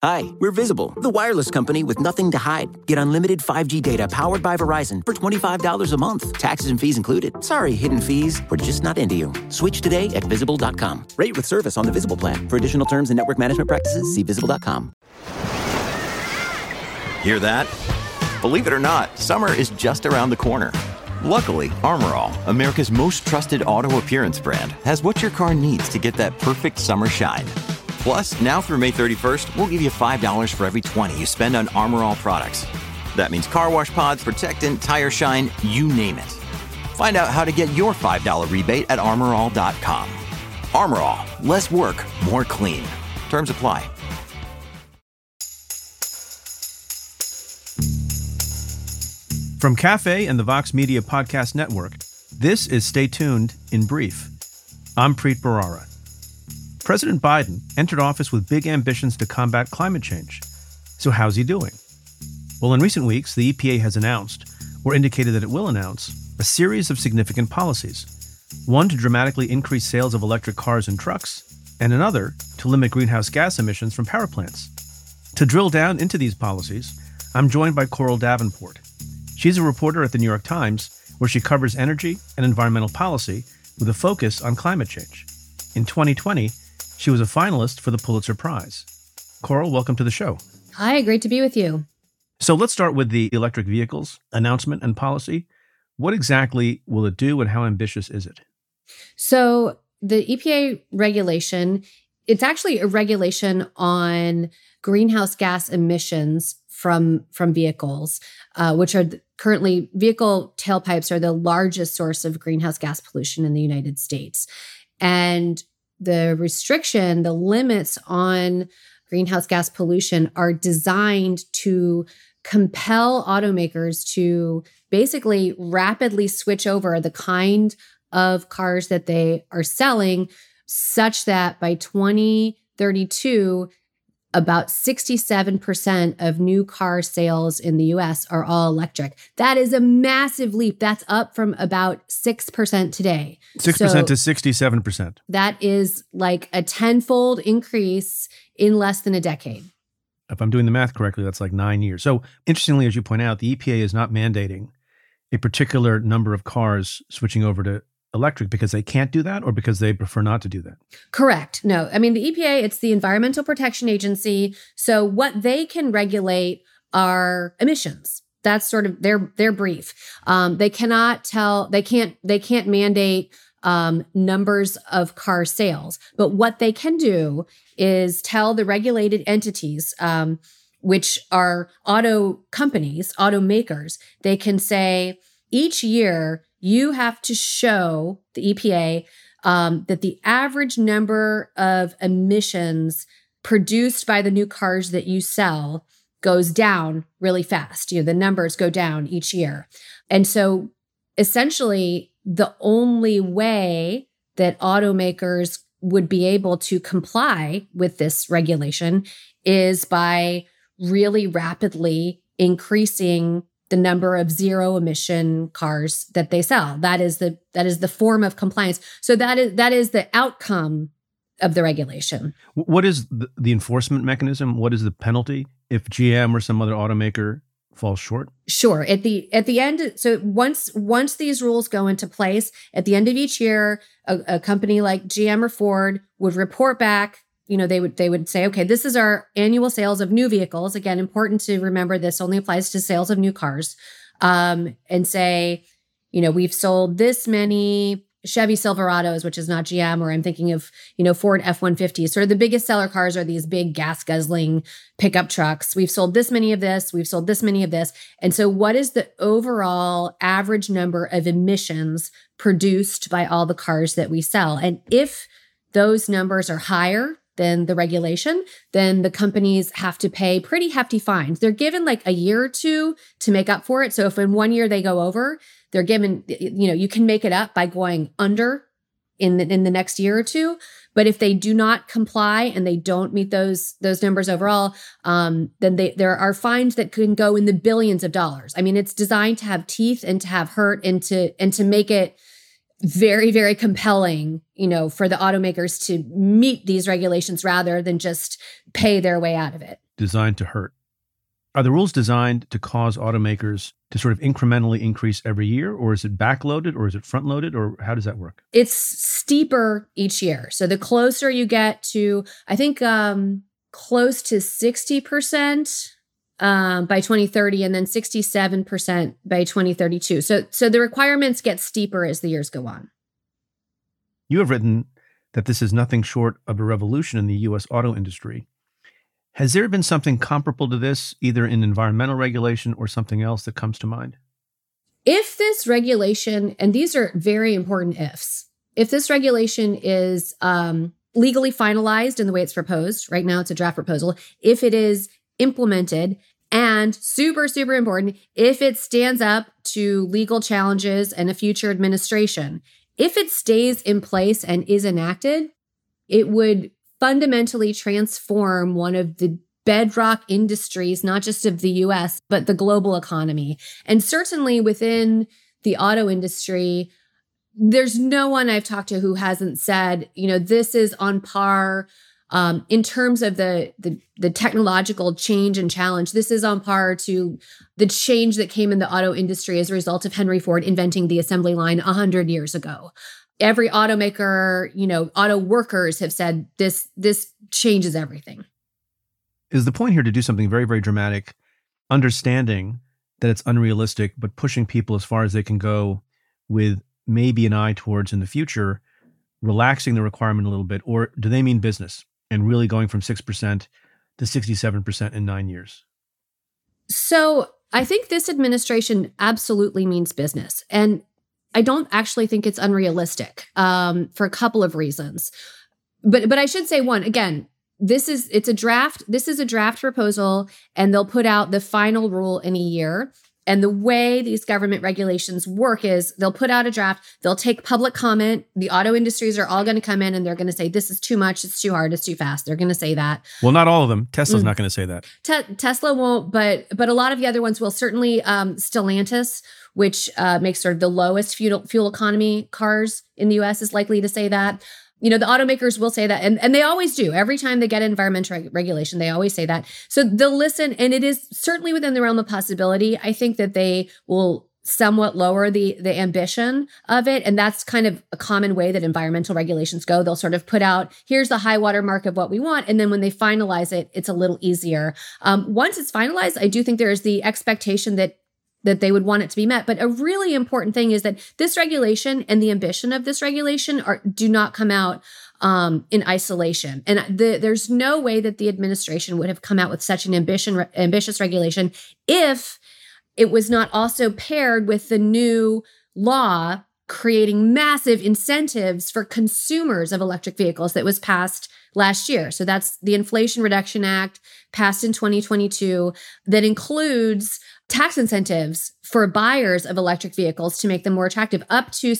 Hi, we're Visible, the wireless company with nothing to hide. Get unlimited 5G data powered by Verizon for $25 a month. Taxes and fees included. Sorry, hidden fees. We're just not into you. Switch today at Visible.com. Rate with service on the Visible plan. For additional terms and network management practices, see Visible.com. Hear that? Believe it or not, summer is just around the corner. Luckily, Armor All, America's most trusted auto appearance brand, has what your car needs to get that perfect summer shine. Plus, now through May 31st, we'll give you $5 for every $20 you spend on Armor All products. That means car wash pods, protectant, tire shine, you name it. Find out how to get your $5 rebate at armorall.com. Armor All, less work, more clean. Terms apply. From Cafe and the Vox Media Podcast Network, this is Stay Tuned in Brief. I'm Preet Bharara. President Biden entered office with big ambitions to combat climate change. So how's he doing? Well, in recent weeks, the EPA has announced, or indicated that it will announce, a series of significant policies. One to dramatically increase sales of electric cars and trucks, and another to limit greenhouse gas emissions from power plants. To drill down into these policies, I'm joined by Coral Davenport. She's a reporter at the New York Times, where she covers energy and environmental policy with a focus on climate change. In 2020, she was a finalist for the Pulitzer Prize. Coral, welcome to the show. Hi, great to be with you. So let's start with the electric vehicles announcement and policy. What exactly will it do and how ambitious is it? So the EPA regulation, it's actually a regulation on greenhouse gas emissions from vehicles, which are currently vehicle tailpipes are the largest source of greenhouse gas pollution in the United States. And the restriction, the limits on greenhouse gas pollution are designed to compel automakers to basically rapidly switch over the kind of cars that they are selling, such that by 2032, about 67% of new car sales in the US are all electric. That is a massive leap. That's up from about 6% today. 6% to 67%. That is like a tenfold increase in less than a decade. If I'm doing the math correctly, that's like 9 years. So interestingly, as you point out, the EPA is not mandating a particular number of cars switching over to electric because they can't do that or because they prefer not to do that? Correct. No, I mean, the EPA, it's the Environmental Protection Agency. So what they can regulate are emissions. That's sort of their brief. They can't mandate numbers of car sales. But what they can do is tell the regulated entities, which are auto companies, automakers, they can say each year, you have to show the EPA that the average number of emissions produced by the new cars that you sell goes down really fast. The numbers go down each year. And so essentially, the only way that automakers would be able to comply with this regulation is by really rapidly increasing the number of zero emission cars that they sell. That is the form of compliance. So that is the outcome of the regulation. What is the enforcement mechanism? What is the penalty if GM or some other automaker falls short? Sure. At the end, so once these rules go into place, at the end of each year, a company like GM or Ford would report back. They would say, okay, this is our annual sales of new vehicles. Again, important to remember this only applies to sales of new cars. And say, we've sold this many Chevy Silverados, which is not GM, or I'm thinking of, Ford F-150s. Sort of the biggest seller cars are these big gas guzzling pickup trucks. We've sold this many of this. We've sold this many of this. And so what is the overall average number of emissions produced by all the cars that we sell? And if those numbers are higher than the regulation, then the companies have to pay pretty hefty fines. They're given like a year or two to make up for it. So if in 1 year they go over, they're given, you can make it up by going under in the next year or two. But if they do not comply and they don't meet those numbers overall, then there are fines that can go in the billions of dollars. I mean, it's designed to have teeth and to have hurt and to make it very, very compelling, for the automakers to meet these regulations rather than just pay their way out of it. designed to hurt? Are the rules designed to cause automakers to sort of incrementally increase every year, or is it backloaded, or is it front-loaded, or how does that work? It's steeper each year. So the closer you get to, I think, close to 60% by 2030, and then 67% by 2032. So the requirements get steeper as the years go on. You have written that this is nothing short of a revolution in the U.S. auto industry. Has there been something comparable to this, either in environmental regulation or something else that comes to mind? If this regulation, and these are very important ifs, if this regulation is legally finalized in the way it's proposed, right now it's a draft proposal, if it is implemented, and super, super important, if it stands up to legal challenges and a future administration, if it stays in place and is enacted, it would fundamentally transform one of the bedrock industries, not just of the US, but the global economy. And certainly within the auto industry, there's no one I've talked to who hasn't said, this is on par in terms of the technological change and challenge. This is on par to the change that came in the auto industry as a result of Henry Ford inventing the assembly line 100 years ago. Every automaker, auto workers have said this changes everything. Is the point here to do something very, very dramatic, understanding that it's unrealistic, but pushing people as far as they can go with maybe an eye towards in the future, relaxing the requirement a little bit? Or do they mean business and really going from 6% to 67% in 9 years? So I think this administration absolutely means business. And I don't actually think it's unrealistic for a couple of reasons. But I should say one, again, this is a draft proposal, and they'll put out the final rule in a year. And the way these government regulations work is they'll put out a draft, they'll take public comment. The auto industries are all going to come in and they're going to say, this is too much, it's too hard, it's too fast. They're going to say that. Well, not all of them. Tesla's not going to say that. Tesla won't, but a lot of the other ones will. Certainly Stellantis, which makes sort of the lowest fuel economy cars in the US, is likely to say that. The automakers will say that, and they always do. Every time they get environmental regulation, they always say that. So they'll listen, and it is certainly within the realm of possibility. I think that they will somewhat lower the ambition of it, and that's kind of a common way that environmental regulations go. They'll sort of put out, here's the high water mark of what we want, and then when they finalize it, it's a little easier. Once it's finalized, I do think there is the expectation that they would want it to be met. But a really important thing is that this regulation and the ambition of this regulation do not come out in isolation. And there's no way that the administration would have come out with such an ambitious regulation if it was not also paired with the new law creating massive incentives for consumers of electric vehicles that was passed last year. So that's the Inflation Reduction Act passed in 2022 that includes tax incentives for buyers of electric vehicles to make them more attractive, up to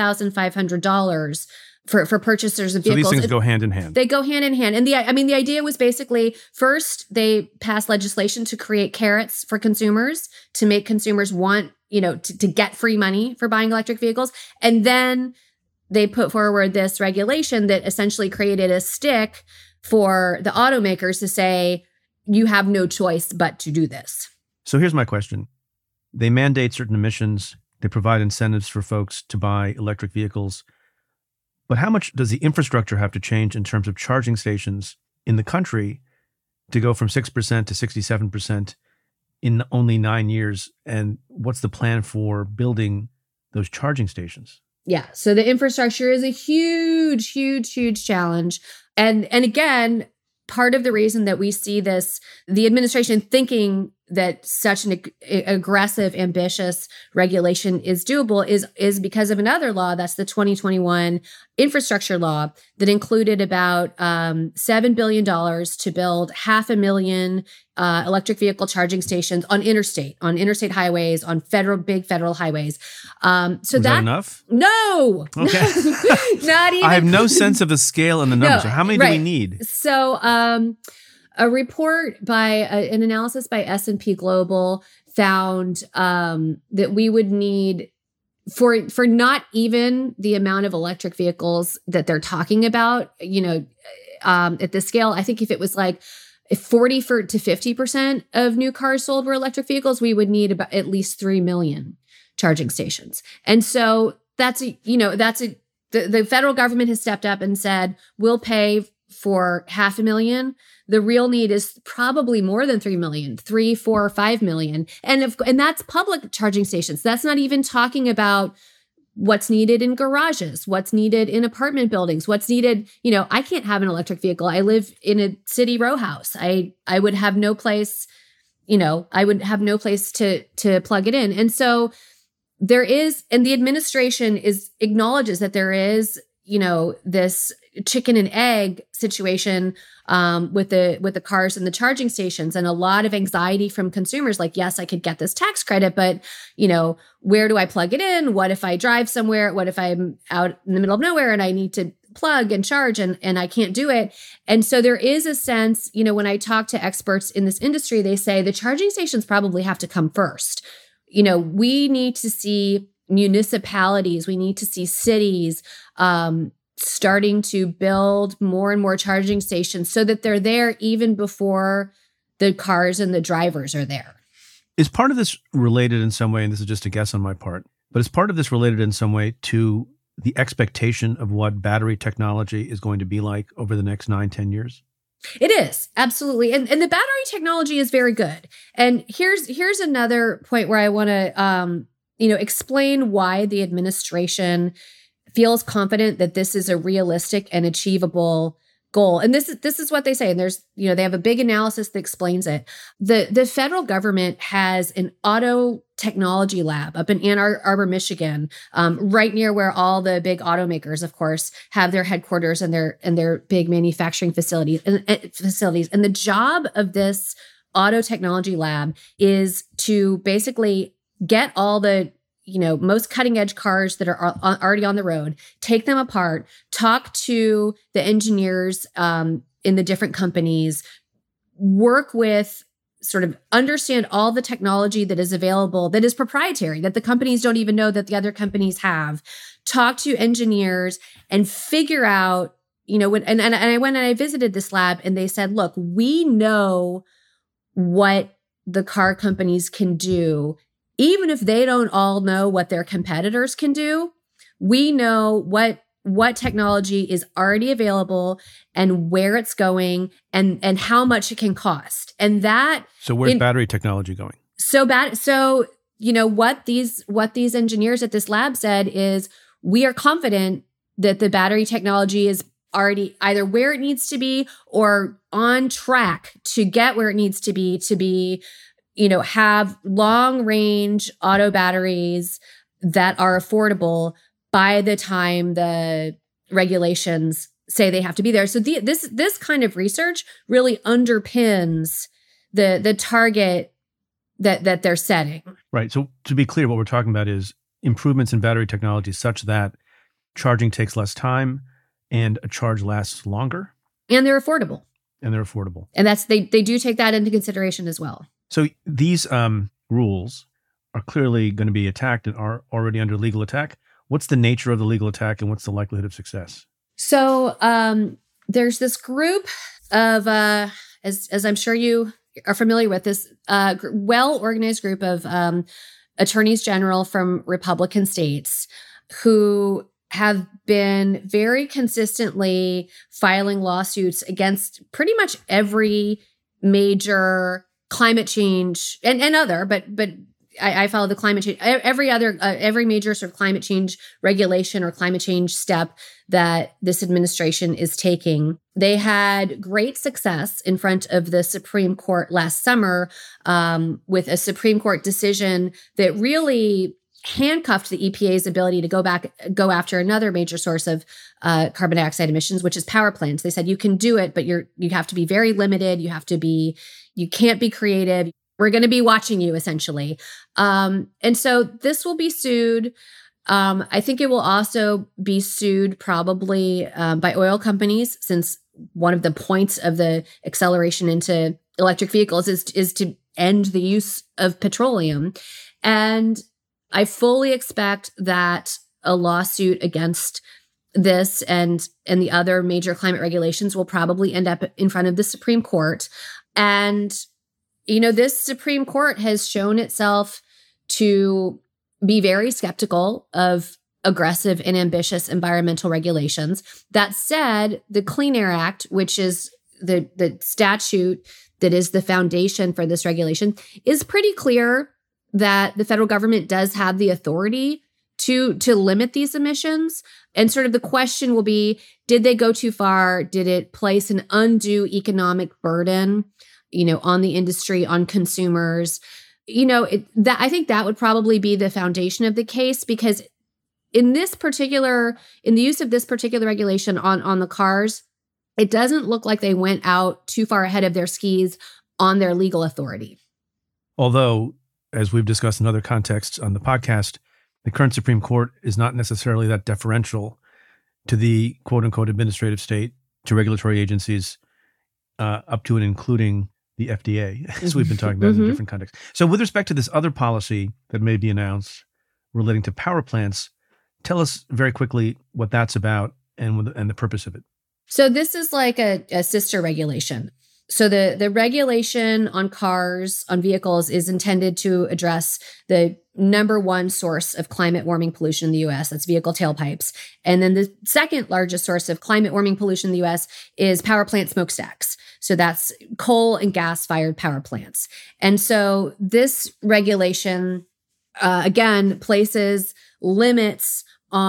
$7,500 for purchasers of vehicles. So these things go hand in hand. They go hand in hand. And the idea was basically, first, they passed legislation to create carrots for consumers, to make consumers want, to get free money for buying electric vehicles. And then they put forward this regulation that essentially created a stick for the automakers to say, you have no choice but to do this. So here's my question. They mandate certain emissions. They provide incentives for folks to buy electric vehicles. But how much does the infrastructure have to change in terms of charging stations in the country to go from 6% to 67% in only 9 years? And what's the plan for building those charging stations? Yeah. So the infrastructure is a huge, huge, huge challenge. And again, part of the reason that we see this, the administration thinking that such an aggressive, ambitious regulation is doable is because of another law. That's the 2021 infrastructure law that included about $7 billion to build 500,000 electric vehicle charging stations on interstate highways, on big federal highways. So that enough? No. Okay. Not even. I have no sense of the scale and the numbers. So how many do we need? So a report by an analysis by S&P Global found that we would need for not even the amount of electric vehicles that they're talking about, at this scale. I think if it was like if 40 to 50% of new cars sold were electric vehicles, we would need about at least 3 million charging stations. And so the federal government has stepped up and said, we'll pay for 500,000. The real need is probably more than 3 million, 3, 4, or 5 million. And that's public charging stations. That's not even talking about what's needed in garages, what's needed in apartment buildings, what's needed. I can't have an electric vehicle. I live in a city row house. I would have no place, I would have no place to plug it in. And so there is, and the administration acknowledges that there is, this chicken and egg situation with the cars and the charging stations, and a lot of anxiety from consumers. Like, yes, I could get this tax credit, but where do I plug it in? What if I drive somewhere? What if I'm out in the middle of nowhere and I need to plug and charge and I can't do it? And so there is a sense, when I talk to experts in this industry, they say the charging stations probably have to come first. We need to see municipalities, we need to see cities starting to build more and more charging stations so that they're there even before the cars and the drivers are there. Is part of this related in some way, and this is just a guess on my part, but is part of this related in some way to the expectation of what battery technology is going to be like over the next 9-10 years? It is, absolutely. And the battery technology is very good. And here's another point where I want to explain why the administration feels confident that this is a realistic and achievable goal. And this is what they say. And there's, they have a big analysis that explains it. The federal government has an auto technology lab up in Ann Arbor, Michigan, right near where all the big automakers, of course, have their headquarters and their big manufacturing facilities. And the job of this auto technology lab is to basically get all the most cutting edge cars that are already on the road, take them apart, talk to the engineers in the different companies, work with, sort of understand all the technology that is available, that is proprietary, that the companies don't even know that the other companies have, talk to engineers and figure out, and I went and I visited this lab and they said, look, we know what the car companies can do. Even if they don't all know what their competitors can do, we know what technology is already available and where it's going and how much it can cost. And that. So where's battery technology going? So what these engineers at this lab said is, we are confident that the battery technology is already either where it needs to be or on track to get where it needs to be, have long range auto batteries that are affordable by the time the regulations say they have to be there. So this kind of research really underpins the target that they're setting. Right. So to be clear, what we're talking about is improvements in battery technology such that charging takes less time and a charge lasts longer. And they're affordable. And that's they do take that into consideration as well. So these rules are clearly going to be attacked and are already under legal attack. What's the nature of the legal attack and what's the likelihood of success? So there's this group of, as I'm sure you are familiar with, this well-organized group of attorneys general from Republican states who have been very consistently filing lawsuits against pretty much every major climate change and other, but I follow the climate change, every major sort of climate change regulation or climate change step that this administration is taking. They had great success in front of the Supreme Court last summer with a Supreme Court decision that really handcuffed the EPA's ability to go after another major source of carbon dioxide emissions, which is power plants. They said you can do it, but you have to be very limited. You can't be creative. We're going to be watching you, essentially. And so this will be sued. I think it will also be sued probably by oil companies, since one of the points of the acceleration into electric vehicles is to end the use of petroleum. And I fully expect that a lawsuit against this and the other major climate regulations will probably end up in front of the Supreme Court. And, this Supreme Court has shown itself to be very skeptical of aggressive and ambitious environmental regulations. That said, the Clean Air Act, which is the statute that is the foundation for this regulation, is pretty clear that the federal government does have the authority to limit these emissions. And sort of the question will be, did they go too far? Did it place an undue economic burden, on the industry, on consumers? I think that would probably be the foundation of the case, because in the use of this particular regulation on the cars, it doesn't look like they went out too far ahead of their skis on their legal authority. Although, as we've discussed in other contexts on the podcast, the current Supreme Court is not necessarily that deferential to the quote-unquote administrative state, to regulatory agencies, up to and including the FDA, as we've been talking about in different contexts. So with respect to this other policy that may be announced relating to power plants, tell us very quickly what that's about and the purpose of it. So this is like a sister regulation. So the regulation on cars, on vehicles, is intended to address the number one source of climate warming pollution in the U.S. That's vehicle tailpipes. And then the second largest source of climate warming pollution in the U.S. is power plant smokestacks. So that's coal and gas-fired power plants. And so this regulation, again, places limits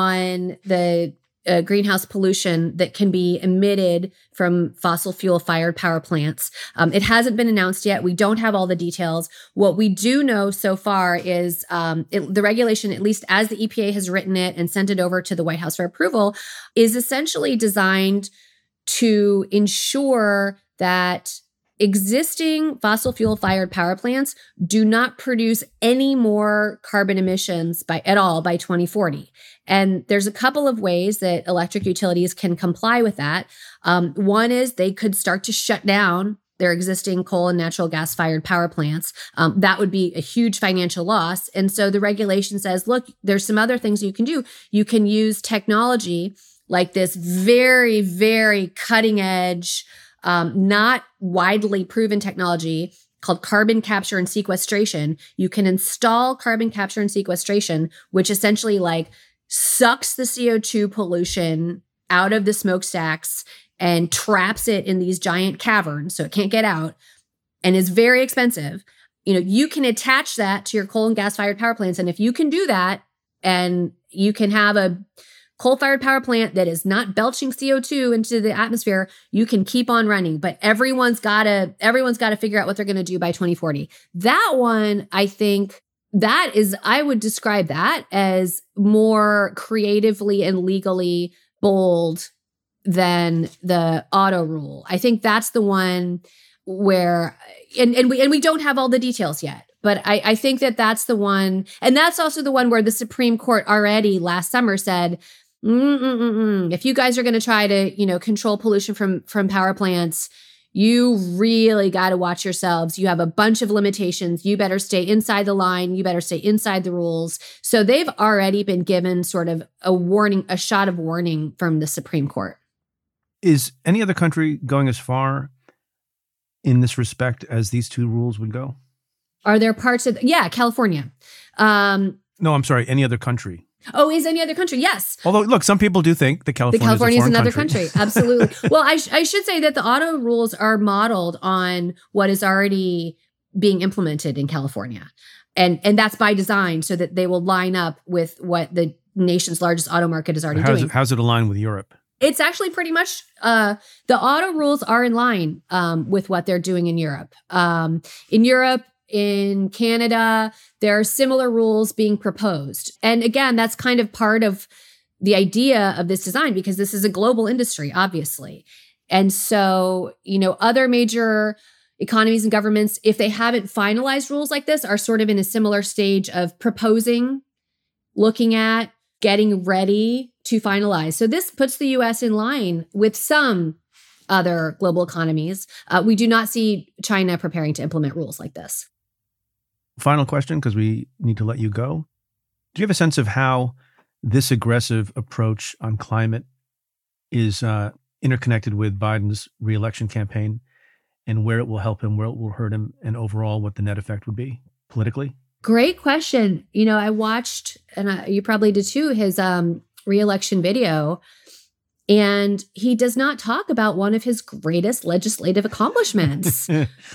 on the greenhouse pollution that can be emitted from fossil fuel fired power plants. It hasn't been announced yet. We don't have all the details. What we do know so far is the regulation, at least as the EPA has written it and sent it over to the White House for approval, is essentially designed to ensure that existing fossil fuel fired power plants do not produce any more carbon emissions at all by 2040. And there's a couple of ways that electric utilities can comply with that. One is they could start to shut down their existing coal and natural gas fired power plants. That would be a huge financial loss. And so the regulation says, look, there's some other things you can do. You can use technology like this very, very cutting edge, not widely proven technology called carbon capture and sequestration. You can install carbon capture and sequestration, which essentially sucks the CO2 pollution out of the smokestacks and traps it in these giant caverns so it can't get out, and is very expensive. You can attach that to your coal and gas-fired power plants. And if you can do that, and you can have a coal-fired power plant that is not belching CO2 into the atmosphere, you can keep on running. But everyone's got to figure out what they're going to do by 2040. That one, I think, I would describe that as more creatively and legally bold than the auto rule. I think that's the one where, and we don't have all the details yet, but I think that's the one, and that's also the one where the Supreme Court already last summer said, if you guys are going to try to, control pollution from power plants, you really got to watch yourselves. You have a bunch of limitations. You better stay inside the line. You better stay inside the rules. So they've already been given sort of a shot of warning from the Supreme Court. Is any other country going as far in this respect as these two rules would go? Are there parts of, California. No, I'm sorry, any other country. Oh, is any other country? Yes. Although, look, some people do think that California is another country. Absolutely. Well, I should say that the auto rules are modeled on what is already being implemented in California. And that's by design, so that they will line up with what the nation's largest auto market is already doing. How's it aligned with Europe? It's actually pretty much, the auto rules are in line with what they're doing in Europe. In Canada, there are similar rules being proposed. And again, that's kind of part of the idea of this design, because this is a global industry, obviously. And so, other major economies and governments, if they haven't finalized rules like this, are sort of in a similar stage of proposing, looking at, getting ready to finalize. So this puts the U.S. in line with some other global economies. We do not see China preparing to implement rules like this. Final question, because we need to let you go. Do you have a sense of how this aggressive approach on climate is interconnected with Biden's reelection campaign? and where it will help him, where it will hurt him, and overall what the net effect would be politically? Great question. I watched, and you probably did too, his re-election video, and he does not talk about one of his greatest legislative accomplishments.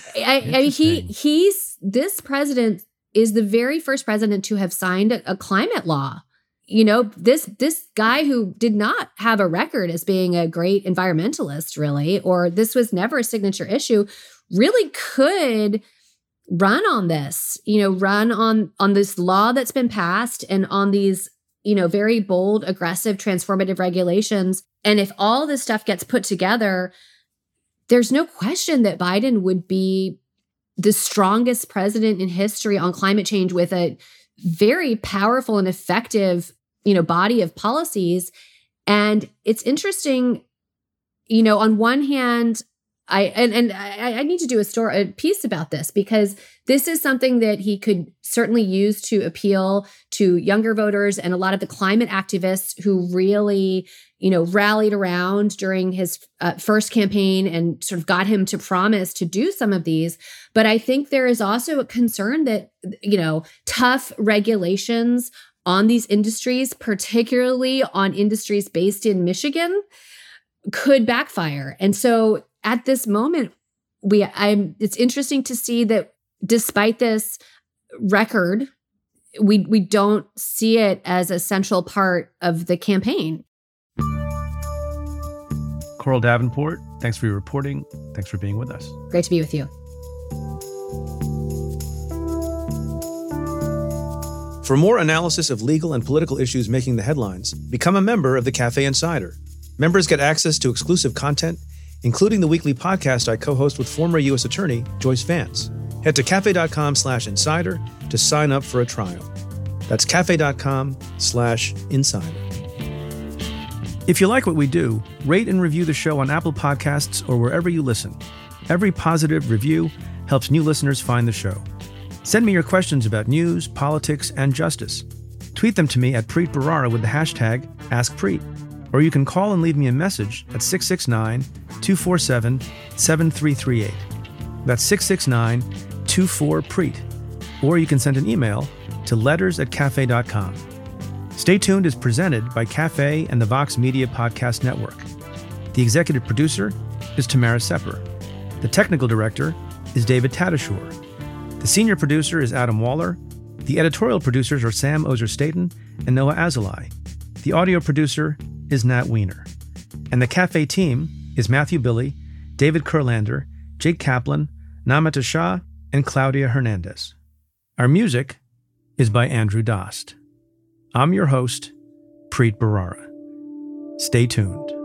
This president is the very first president to have signed a climate law. This guy who did not have a record as being a great environmentalist, really, or this was never a signature issue, really could run on this, run on this law that's been passed and on these, very bold, aggressive, transformative regulations. And if all this stuff gets put together, there's no question that Biden would be the strongest president in history on climate change with a very powerful and effective, body of policies. And it's interesting, on one hand, I need to do a piece about this, because this is something that he could certainly use to appeal to younger voters and a lot of the climate activists who really, rallied around during his first campaign and sort of got him to promise to do some of these. But I think there is also a concern that, tough regulations on these industries, particularly on industries based in Michigan, could backfire. And so at this moment, it's interesting to see that despite this record, we don't see it as a central part of the campaign. Coral Davenport, thanks for your reporting. Thanks for being with us. Great to be with you. For more analysis of legal and political issues making the headlines, become a member of the Cafe Insider. Members get access to exclusive content, including the weekly podcast I co-host with former U.S. Attorney Joyce Vance. Head to cafe.com/insider to sign up for a trial. That's cafe.com/insider. If you like what we do, rate and review the show on Apple Podcasts or wherever you listen. Every positive review helps new listeners find the show. Send me your questions about news, politics, and justice. Tweet them to me at Preet Bharara with the hashtag AskPreet. Or you can call and leave me a message at 669-247-7338. That's 669-24-PREET. Or you can send an email to letters@cafe.com. Stay Tuned is presented by Cafe and the Vox Media Podcast Network. The executive producer is Tamara Sepper. The technical director is David Tadashore. The senior producer is Adam Waller. The editorial producers are Sam Ozer-Staten and Noah Azulai. The audio producer is Nat Weiner. And the Cafe team is Matthew Billy, David Kurlander, Jake Kaplan, Namita Shah, and Claudia Hernandez. Our music is by Andrew Dost. I'm your host, Preet Bharara. Stay tuned.